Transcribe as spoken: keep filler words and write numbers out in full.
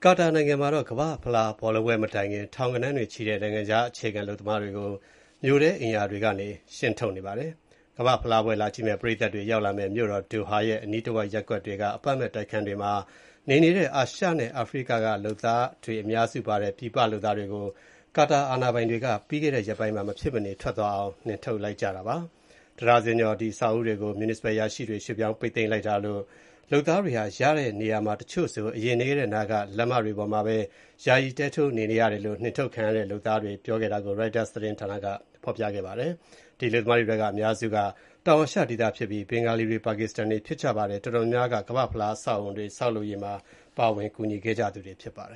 ကာတာနိုင်ငံမှာကမ္ဘာ့ဖလားဘောလုံးပွဲမတိုင်ခင် ထောင်ဂဏန်းတွေချီတဲ့နိုင်ငံခြားအခြေခံအလုပ်သမားတွေကိုမြို့ထဲအိမ်ယာတွေကနေ ရှင်းထုတ်နေပါတယ်။ ကမ္ဘာ့ဖလားပွဲလာကြည့်မယ့်ပရိသတ်တွေရောက်လာမယ့်မြို့တော်ဒိုဟာရဲ့အနီးတဝိုက်ရပ်ကွက်တွေက အပတ်မဲ့တိုက်ခန်းတွေမှာနေနေတဲ့အာရှနဲ့အာဖရိကကလုပ်သားတွေအများစုပါတဲ့ ပြည်ပလုပ်သားတွေကို ကာတာအာဏာပိုင်တွေက ပြီးခဲ့တဲ့ရက်ပိုင်းမှာ မဖြစ်မနေထွက်သွားအောင် နှင်ထုတ်လိုက်ကြတာပါ။ တဒါဇင်ကျော် အဆောက်အဦးတွေကို မြူနီစပယ်အရာရှိတွေ ရွှေ့ပြောင်းပိတ်သိမ်းလိုက်တာလို့ လုပ်သားတွေဟာ ရတဲ့နေရာမှာ တချို့ဆို အရင်နေခဲ့တဲ့နားက လမ်းမတွေပေါ်မှာပဲ ယာယီတဲထိုးနေနေရတယ်လို့ နှင်ထုတ်ခံရတဲ့လုပ်သားတွေပြောခဲ့တာကို ရိုက်တာသတင်းဌာနက ဖော်ပြခဲ့ပါတယ်။ ဒီအလုပ်သမားတွေထဲကအများစုက တောင်အာရှဒေသဖြစ်ပြီး ဘင်္ဂါလီတွေ၊ ပါကစ္စတန်တွေဖြစ်ကြပါတယ်။ တော်တော်များများက ကမ္ဘာ့ဖလားအဆောက်အအုံတွေဆောက်လုပ်ရေးမှာ ပါဝင်ကူညီခဲ့ကြသူတွေဖြစ်ပါတယ်